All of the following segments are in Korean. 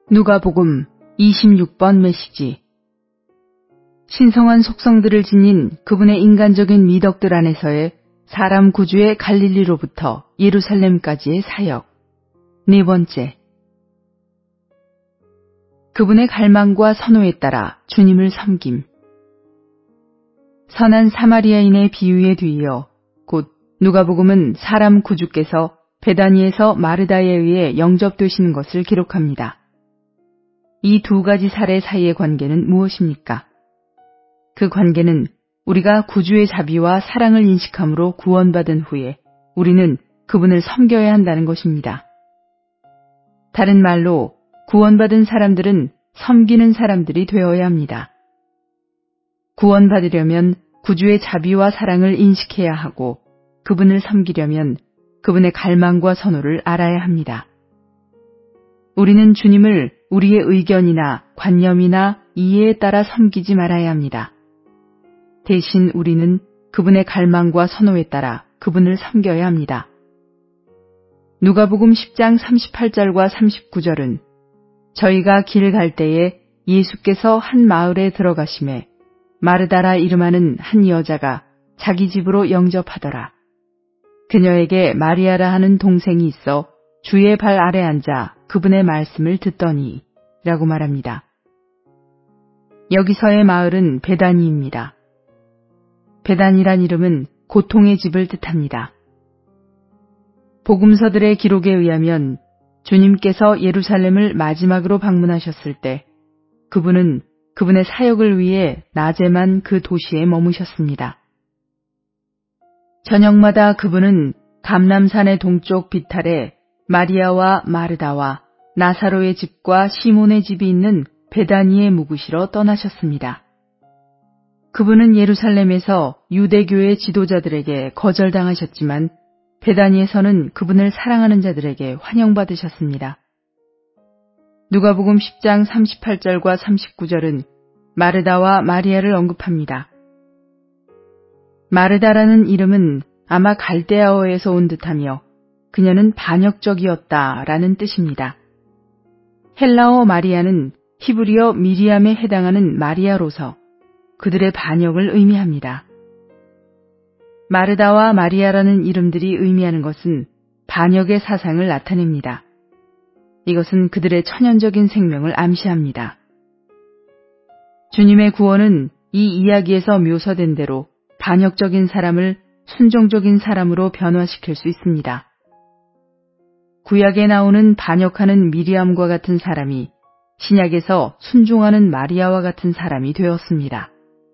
누가복음 26번 메시지. 신성한 속성들을 지닌 그분의 인간적인 미덕들 안에서의 사람 구주의 갈릴리로부터 예루살렘까지의 사역. 네 번째. 그분의 갈망과 선호에 따라 주님을 섬김. 선한 사마리아인의 비유에 뒤이어 곧 누가복음은 사람 구주께서 베다니에서 마르다에 의해 영접되시는 것을 기록합니다. 이 두 가지 사례 사이의 관계는 무엇입니까? 그 관계는 우리가 구주의 자비와 사랑을 인식함으로 구원받은 후에 우리는 그분을 섬겨야 한다는 것입니다. 다른 말로 구원받은 사람들은 섬기는 사람들이 되어야 합니다. 구원받으려면 구주의 자비와 사랑을 인식해야 하고 그분을 섬기려면 그분의 갈망과 선호를 알아야 합니다. 우리는 주님을 우리의 의견이나 관념이나 이해에 따라 섬기지 말아야 합니다. 대신 우리는 그분의 갈망과 선호에 따라 그분을 섬겨야 합니다. 누가복음 10장 38절과 39절은 저희가 길 갈 때에 예수께서 한 마을에 들어가심에 마르다라 이름하는 한 여자가 자기 집으로 영접하더라. 그녀에게 마리아라 하는 동생이 있어 주의 발 아래 앉아 그분의 말씀을 듣더니 라고 말합니다. 여기서의 마을은 베다니입니다. 베다니란 이름은 고통의 집을 뜻합니다. 복음서들의 기록에 의하면 주님께서 예루살렘을 마지막으로 방문하셨을 때 그분은 그분의 사역을 위해 낮에만 그 도시에 머무셨습니다. 저녁마다 그분은 감람산의 동쪽 비탈에 마리아와 마르다와 나사로의 집과 시몬의 집이 있는 베다니에 묵으시러 떠나셨습니다. 그분은 예루살렘에서 유대교의 지도자들에게 거절당하셨지만 베다니에서는 그분을 사랑하는 자들에게 환영받으셨습니다. 누가복음 10장 38절과 39절은 마르다와 마리아를 언급합니다. 마르다라는 이름은 아마 갈대아어에서 온 듯하며 그녀는 반역적이었다라는 뜻입니다. 헬라어 마리아는 히브리어 미리암에 해당하는 마리아로서 그들의 반역을 의미합니다. 마르다와 마리아라는 이름들이 의미하는 것은 반역의 사상을 나타냅니다. 이것은 그들의 천연적인 생명을 암시합니다. 주님의 구원은 이 이야기에서 묘사된 대로 반역적인 사람을 순종적인 사람으로 변화시킬 수 있습니다. 구약에 나오는 반역하는 미리암과 같은 사람이 신약에서 순종하는 마리아와 같은 사람이 되었습니다.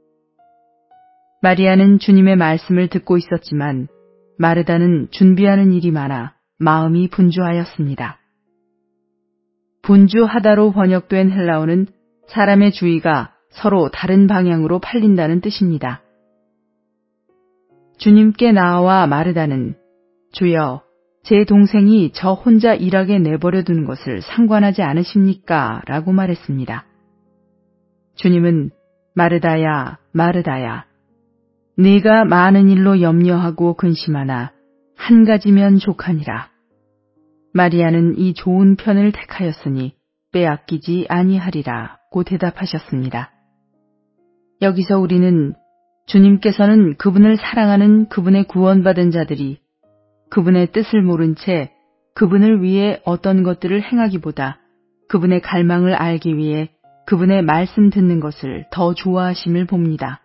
마리아는 주님의 말씀을 듣고 있었지만 마르다는 준비하는 일이 많아 마음이 분주하였습니다. 분주하다로 번역된 헬라어는 사람의 주의가 서로 다른 방향으로 팔린다는 뜻입니다. 주님께 나아와 마르다는 주여, 제 동생이 저 혼자 일하게 내버려 두는 것을 상관하지 않으십니까? 라고 말했습니다. 주님은 마르다야, 마르다야, 네가 많은 일로 염려하고 근심하나 한 가지면 족하니라. 마리아는 이 좋은 편을 택하였으니 빼앗기지 아니하리라고 대답하셨습니다. 여기서 우리는 주님께서는 그분을 사랑하는 그분의 구원받은 자들이 그분의 뜻을 모른 채 그분을 위해 어떤 것들을 행하기보다 그분의 갈망을 알기 위해 그분의 말씀 듣는 것을 더 좋아하심을 봅니다.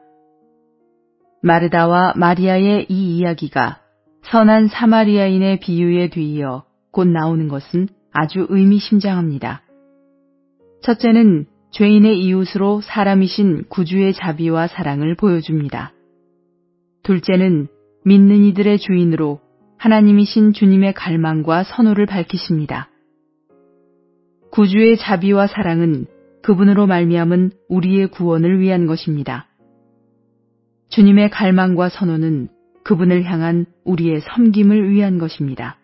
마르다와 마리아의 이 이야기가 선한 사마리아인의 비유에 뒤이어 곧 나오는 것은 아주 의미심장합니다. 첫째는 죄인의 이웃으로 사람이신 구주의 자비와 사랑을 보여줍니다. 둘째는 믿는 이들의 주인으로 하나님이신 주님의 갈망과 선호를 밝히십니다. 구주의 자비와 사랑은 그분으로 말미암은 우리의 구원을 위한 것입니다. 주님의 갈망과 선호는 그분을 향한 우리의 섬김을 위한 것입니다.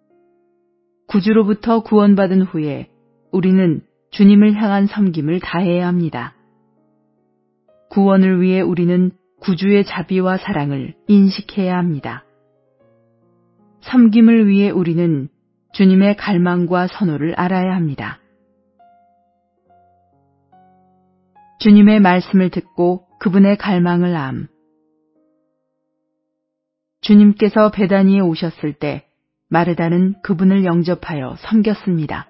구주로부터 구원받은 후에 우리는 주님을 향한 섬김을 다해야 합니다. 구원을 위해 우리는 구주의 자비와 사랑을 인식해야 합니다. 섬김을 위해 우리는 주님의 갈망과 선호를 알아야 합니다. 주님의 말씀을 듣고 그분의 갈망을 암. 주님께서 베다니에 오셨을 때 마르다는 그분을 영접하여 섬겼습니다.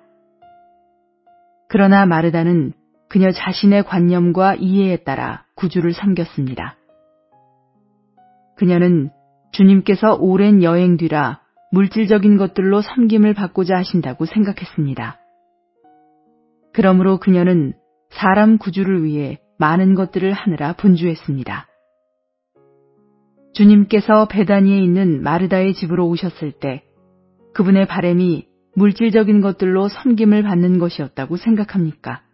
그러나 마르다는 그녀 자신의 관념과 이해에 따라 구주를 섬겼습니다. 그녀는 주님께서 오랜 여행 뒤라 물질적인 것들로 섬김을 받고자 하신다고 생각했습니다. 그러므로 그녀는 사람 구주를 위해 많은 것들을 하느라 분주했습니다. 주님께서 베다니에 있는 마르다의 집으로 오셨을 때 그분의 바람이 물질적인 것들로 섬김을 받는 것이었다고 생각합니까?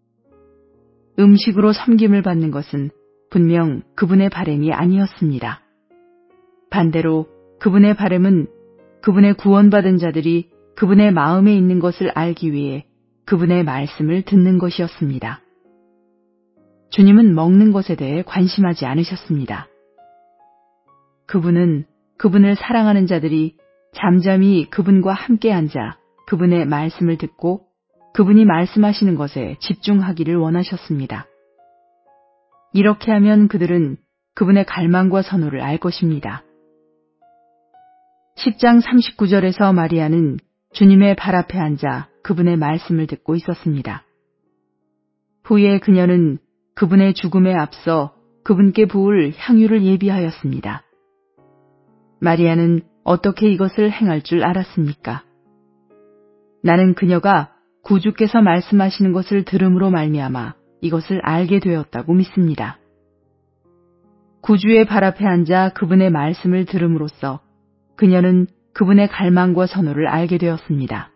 음식으로 섬김을 받는 것은 분명 그분의 바람이 아니었습니다. 반대로 그분의 바람은 그분의 구원받은 자들이 그분의 마음에 있는 것을 알기 위해 그분의 말씀을 듣는 것이었습니다. 주님은 먹는 것에 대해 관심하지 않으셨습니다. 그분은 그분을 사랑하는 자들이 잠잠히 그분과 함께 앉아 그분의 말씀을 듣고 그분이 말씀하시는 것에 집중하기를 원하셨습니다. 이렇게 하면 그들은 그분의 갈망과 선호를 알 것입니다. 10장 39절에서 마리아는 주님의 발 앞에 앉아 그분의 말씀을 듣고 있었습니다. 후에 그녀는 그분의 죽음에 앞서 그분께 부을 향유를 예비하였습니다. 마리아는 어떻게 이것을 행할 줄 알았습니까? 나는 그녀가 구주께서 말씀하시는 것을 들음으로 말미암아 이것을 알게 되었다고 믿습니다. 구주의 발 앞에 앉아 그분의 말씀을 들음으로써 그녀는 그분의 갈망과 선호를 알게 되었습니다.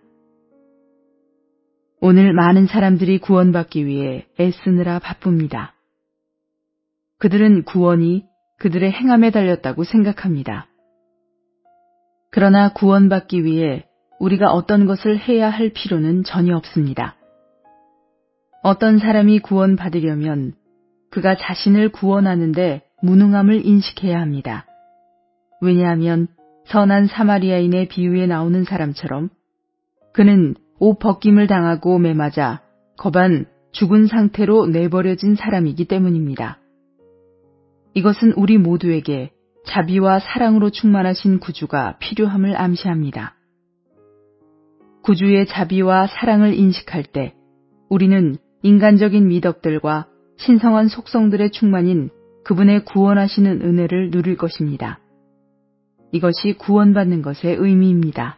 오늘 많은 사람들이 구원받기 위해 애쓰느라 바쁩니다. 그들은 구원이 그들의 행함에 달렸다고 생각합니다. 그러나 구원받기 위해 우리가 어떤 것을 해야 할 필요는 전혀 없습니다. 어떤 사람이 구원받으려면 그가 자신을 구원하는데 무능함을 인식해야 합니다. 왜냐하면 선한 사마리아인의 비유에 나오는 사람처럼 그는 옷 벗김을 당하고 매맞아 거반 죽은 상태로 내버려진 사람이기 때문입니다. 이것은 우리 모두에게 자비와 사랑으로 충만하신 구주가 필요함을 암시합니다. 구주의 자비와 사랑을 인식할 때 우리는 인간적인 미덕들과 신성한 속성들의 충만인 그분의 구원하시는 은혜를 누릴 것입니다. 이것이 구원받는 것의 의미입니다.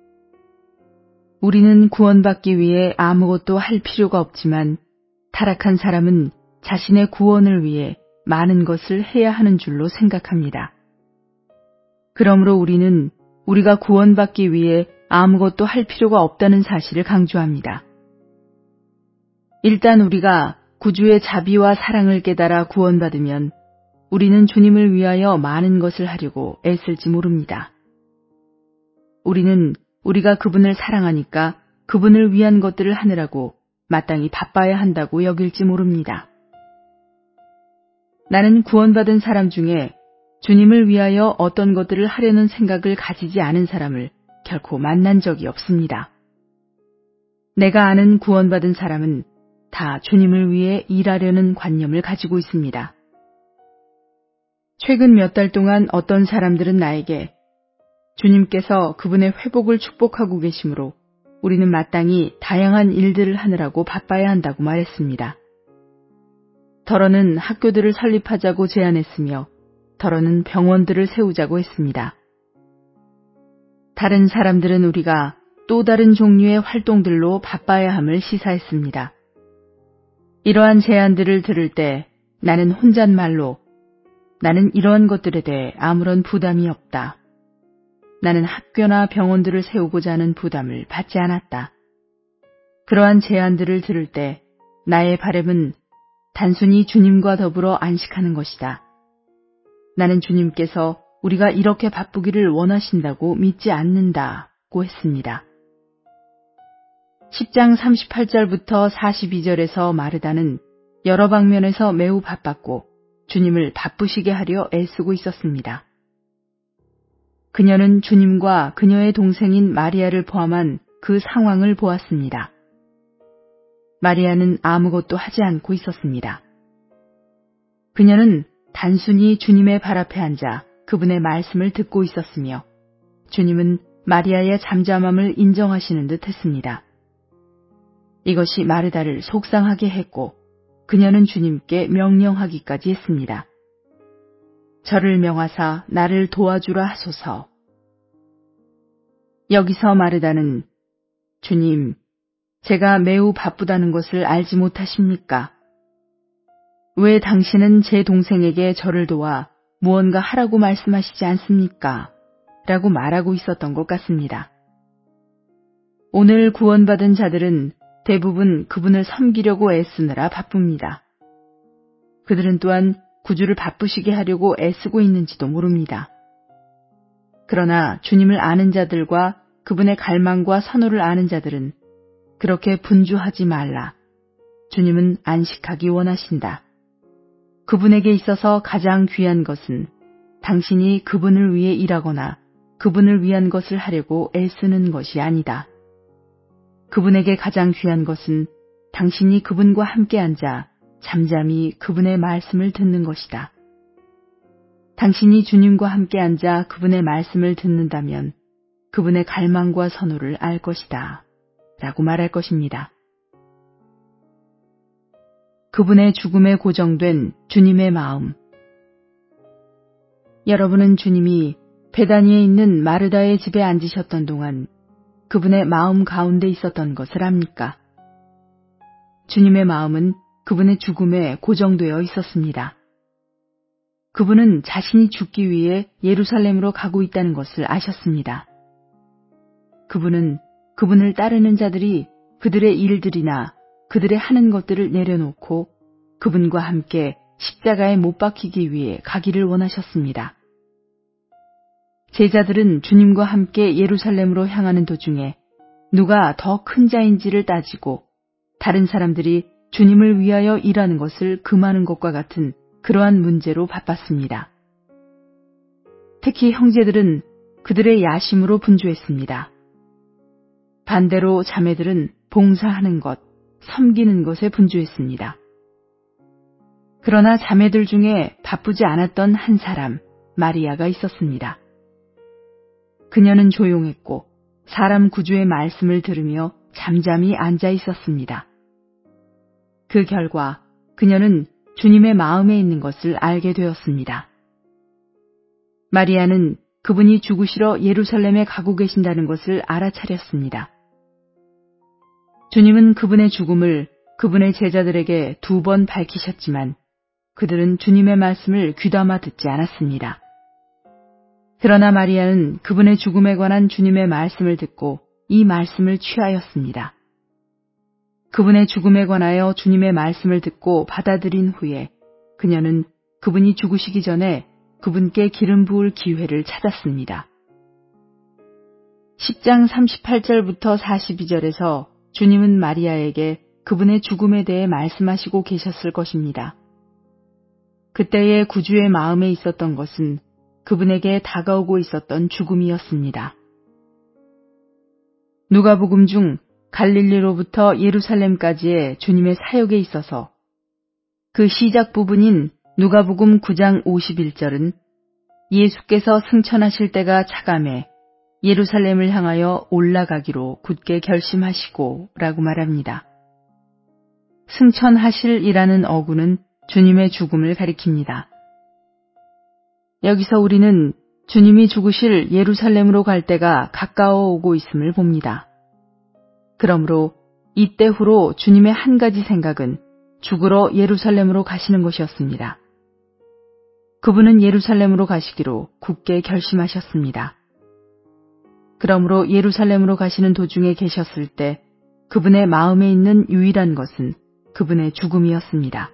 우리는 구원받기 위해 아무것도 할 필요가 없지만 타락한 사람은 자신의 구원을 위해 많은 것을 해야 하는 줄로 생각합니다. 그러므로 우리는 우리가 구원받기 위해 아무것도 할 필요가 없다는 사실을 강조합니다. 일단 우리가 구주의 자비와 사랑을 깨달아 구원받으면 우리는 주님을 위하여 많은 것을 하려고 애쓸지 모릅니다. 우리는 우리가 그분을 사랑하니까 그분을 위한 것들을 하느라고 마땅히 바빠야 한다고 여길지 모릅니다. 나는 구원받은 사람 중에 주님을 위하여 어떤 것들을 하려는 생각을 가지지 않은 사람을 결코 만난 적이 없습니다. 내가 아는 구원받은 사람은 다 주님을 위해 일하려는 관념을 가지고 있습니다. 최근 몇 달 동안 어떤 사람들은 나에게 주님께서 그분의 회복을 축복하고 계시므로 우리는 마땅히 다양한 일들을 하느라고 바빠야 한다고 말했습니다. 더러는 학교들을 설립하자고 제안했으며 더러는 병원들을 세우자고 했습니다. 다른 사람들은 우리가 또 다른 종류의 활동들로 바빠야 함을 시사했습니다. 이러한 제안들을 들을 때 나는 혼잣말로 나는 이러한 것들에 대해 아무런 부담이 없다. 나는 학교나 병원들을 세우고자 하는 부담을 받지 않았다. 그러한 제안들을 들을 때 나의 바람은 단순히 주님과 더불어 안식하는 것이다. 나는 주님께서 우리가 이렇게 바쁘기를 원하신다고 믿지 않는다고 했습니다. 10장 38절부터 42절에서 마르다는 여러 방면에서 매우 바빴고 주님을 바쁘시게 하려 애쓰고 있었습니다. 그녀는 주님과 그녀의 동생인 마리아를 포함한 그 상황을 보았습니다. 마리아는 아무것도 하지 않고 있었습니다. 그녀는 단순히 주님의 발 앞에 앉아 그분의 말씀을 듣고 있었으며 주님은 마리아의 잠잠함을 인정하시는 듯 했습니다. 이것이 마르다를 속상하게 했고 그녀는 주님께 명령하기까지 했습니다. 저를 명하사 나를 도와주라 하소서. 여기서 마르다는 주님, 제가 매우 바쁘다는 것을 알지 못하십니까? 왜 당신은 제 동생에게 저를 도와 무언가 하라고 말씀하시지 않습니까? 라고 말하고 있었던 것 같습니다. 오늘 구원받은 자들은 대부분 그분을 섬기려고 애쓰느라 바쁩니다. 그들은 또한 구주를 바쁘시게 하려고 애쓰고 있는지도 모릅니다. 그러나 주님을 아는 자들과 그분의 갈망과 선호를 아는 자들은 그렇게 분주하지 말라. 주님은 안식하기 원하신다. 그분에게 있어서 가장 귀한 것은 당신이 그분을 위해 일하거나 그분을 위한 것을 하려고 애쓰는 것이 아니다. 그분에게 가장 귀한 것은 당신이 그분과 함께 앉아 잠잠히 그분의 말씀을 듣는 것이다. 당신이 주님과 함께 앉아 그분의 말씀을 듣는다면 그분의 갈망과 선호를 알 것이다. 라고 말할 것입니다. 그분의 죽음에 고정된 주님의 마음. 여러분은 주님이 베다니에 있는 마르다의 집에 앉으셨던 동안 그분의 마음 가운데 있었던 것을 압니까? 주님의 마음은 그분의 죽음에 고정되어 있었습니다. 그분은 자신이 죽기 위해 예루살렘으로 가고 있다는 것을 아셨습니다. 그분은 그분을 따르는 자들이 그들의 일들이나 그들의 하는 것들을 내려놓고 그분과 함께 십자가에 못 박히기 위해 가기를 원하셨습니다. 제자들은 주님과 함께 예루살렘으로 향하는 도중에 누가 더 큰 자인지를 따지고 다른 사람들이 주님을 위하여 일하는 것을 금하는 것과 같은 그러한 문제로 바빴습니다. 특히 형제들은 그들의 야심으로 분주했습니다. 반대로 자매들은 봉사하는 것, 섬기는 것에 분주했습니다. 그러나 자매들 중에 바쁘지 않았던 한 사람, 마리아가 있었습니다. 그녀는 조용했고 사람 구주의 말씀을 들으며 잠잠히 앉아 있었습니다. 그 결과 그녀는 주님의 마음에 있는 것을 알게 되었습니다. 마리아는 그분이 죽으시러 예루살렘에 가고 계신다는 것을 알아차렸습니다. 주님은 그분의 죽음을 그분의 제자들에게 2번 밝히셨지만 그들은 주님의 말씀을 귀담아 듣지 않았습니다. 그러나 마리아는 그분의 죽음에 관한 주님의 말씀을 듣고 이 말씀을 취하였습니다. 그분의 죽음에 관하여 주님의 말씀을 듣고 받아들인 후에 그녀는 그분이 죽으시기 전에 그분께 기름 부을 기회를 찾았습니다. 10장 38절부터 42절에서 주님은 마리아에게 그분의 죽음에 대해 말씀하시고 계셨을 것입니다. 그때의 구주의 마음에 있었던 것은 그분에게 다가오고 있었던 죽음이었습니다. 누가복음 중 갈릴리로부터 예루살렘까지의 주님의 사역에 있어서 그 시작 부분인 누가복음 9장 51절은 예수께서 승천하실 때가 차감해 예루살렘을 향하여 올라가기로 굳게 결심하시고 라고 말합니다. 승천하실이라는 어구는 주님의 죽음을 가리킵니다. 여기서 우리는 주님이 죽으실 예루살렘으로 갈 때가 가까워 오고 있음을 봅니다. 그러므로 이때 후로 주님의 한 가지 생각은 죽으러 예루살렘으로 가시는 것이었습니다. 그분은 예루살렘으로 가시기로 굳게 결심하셨습니다. 그러므로 예루살렘으로 가시는 도중에 계셨을 때 그분의 마음에 있는 유일한 것은 그분의 죽음이었습니다.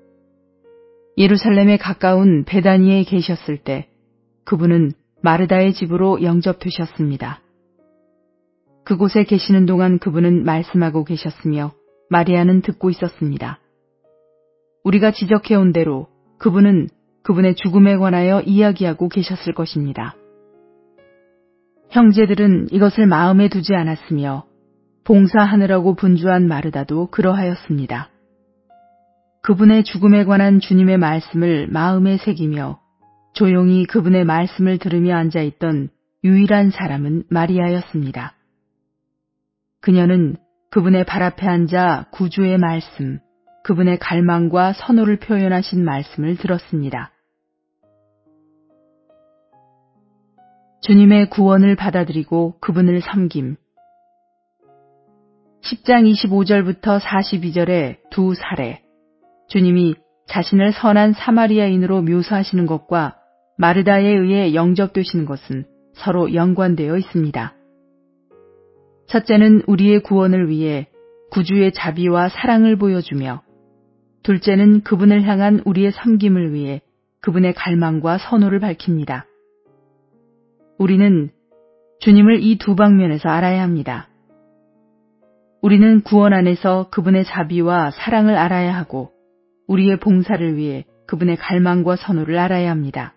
예루살렘에 가까운 베다니에 계셨을 때 그분은 마르다의 집으로 영접되셨습니다. 그곳에 계시는 동안 그분은 말씀하고 계셨으며 마리아는 듣고 있었습니다. 우리가 지적해온 대로 그분은 그분의 죽음에 관하여 이야기하고 계셨을 것입니다. 형제들은 이것을 마음에 두지 않았으며 봉사하느라고 분주한 마르다도 그러하였습니다. 그분의 죽음에 관한 주님의 말씀을 마음에 새기며 조용히 그분의 말씀을 들으며 앉아있던 유일한 사람은 마리아였습니다. 그녀는 그분의 발 앞에 앉아 구주의 말씀, 그분의 갈망과 선호를 표현하신 말씀을 들었습니다. 주님의 구원을 받아들이고 그분을 섬김. 10장 25절부터 42절의 두 사례, 주님이 자신을 선한 사마리아인으로 묘사하시는 것과 마르다에 의해 영접되시는 것은 서로 연관되어 있습니다. 첫째는 우리의 구원을 위해 구주의 자비와 사랑을 보여주며, 둘째는 그분을 향한 우리의 섬김을 위해 그분의 갈망과 선호를 밝힙니다. 우리는 주님을 이 두 방면에서 알아야 합니다. 우리는 구원 안에서 그분의 자비와 사랑을 알아야 하고, 우리의 봉사를 위해 그분의 갈망과 선호를 알아야 합니다.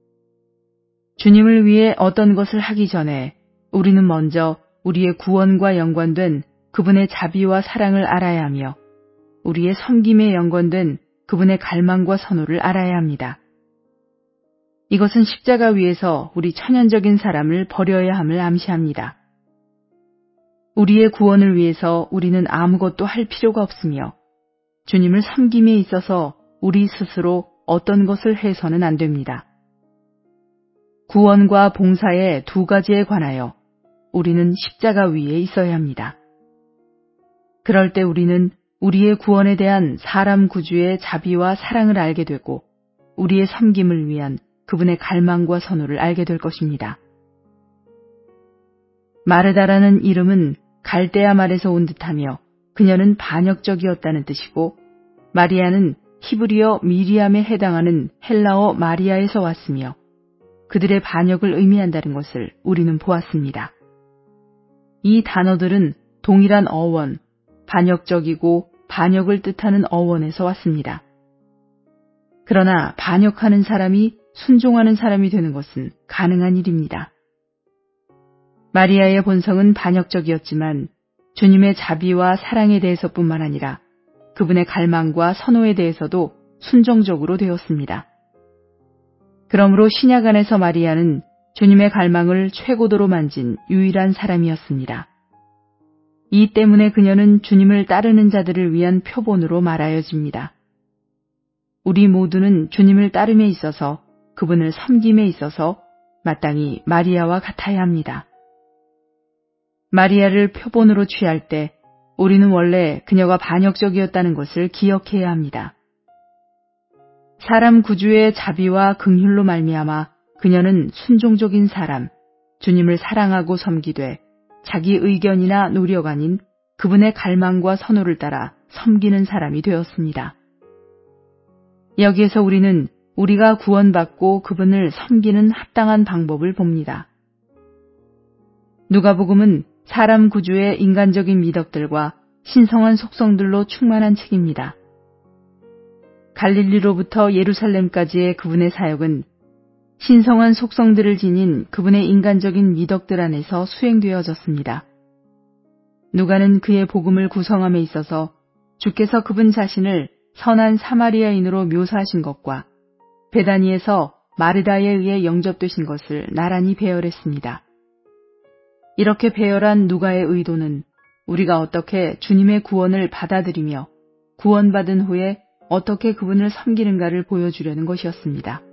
주님을 위해 어떤 것을 하기 전에 우리는 먼저 우리의 구원과 연관된 그분의 자비와 사랑을 알아야 하며, 우리의 섬김에 연관된 그분의 갈망과 선호를 알아야 합니다. 이것은 십자가 위에서 우리 천연적인 사람을 버려야 함을 암시합니다. 우리의 구원을 위해서 우리는 아무것도 할 필요가 없으며, 주님을 섬김에 있어서 우리 스스로 어떤 것을 해서는 안 됩니다. 구원과 봉사의 두 가지에 관하여 우리는 십자가 위에 있어야 합니다. 그럴 때 우리는 우리의 구원에 대한 사람 구주의 자비와 사랑을 알게 되고, 우리의 섬김을 위한 그분의 갈망과 선호를 알게 될 것입니다. 마르다라는 이름은 갈대아 말에서 온 듯하며, 그녀는 반역적이었다는 뜻이고, 마리아는 히브리어 미리암에 해당하는 헬라어 마리아에서 왔으며, 그들의 반역을 의미한다는 것을 우리는 보았습니다. 이 단어들은 동일한 어원, 반역적이고 반역을 뜻하는 어원에서 왔습니다. 그러나 반역하는 사람이 순종하는 사람이 되는 것은 가능한 일입니다. 마리아의 본성은 반역적이었지만 주님의 자비와 사랑에 대해서뿐만 아니라 그분의 갈망과 선호에 대해서도 순종적으로 되었습니다. 그러므로 신약 안에서 마리아는 주님의 갈망을 최고도로 만진 유일한 사람이었습니다. 이 때문에 그녀는 주님을 따르는 자들을 위한 표본으로 말하여집니다. 우리 모두는 주님을 따름에 있어서, 그분을 섬김에 있어서 마땅히 마리아와 같아야 합니다. 마리아를 표본으로 취할 때 우리는 원래 그녀가 반역적이었다는 것을 기억해야 합니다. 사람 구주의 자비와 긍휼로 말미암아 그녀는 순종적인 사람, 주님을 사랑하고 섬기되 자기 의견이나 노력 아닌 그분의 갈망과 선호를 따라 섬기는 사람이 되었습니다. 여기에서 우리는 우리가 구원받고 그분을 섬기는 합당한 방법을 봅니다. 누가복음은 사람 구주의 인간적인 미덕들과 신성한 속성들로 충만한 책입니다. 갈릴리로부터 예루살렘까지의 그분의 사역은 신성한 속성들을 지닌 그분의 인간적인 미덕들 안에서 수행되어졌습니다. 누가는 그의 복음을 구성함에 있어서 주께서 그분 자신을 선한 사마리아인으로 묘사하신 것과 베다니에서 마르다에 의해 영접되신 것을 나란히 배열했습니다. 이렇게 배열한 누가의 의도는 우리가 어떻게 주님의 구원을 받아들이며 구원받은 후에 어떻게 그분을 섬기는가를 보여주려는 것이었습니다.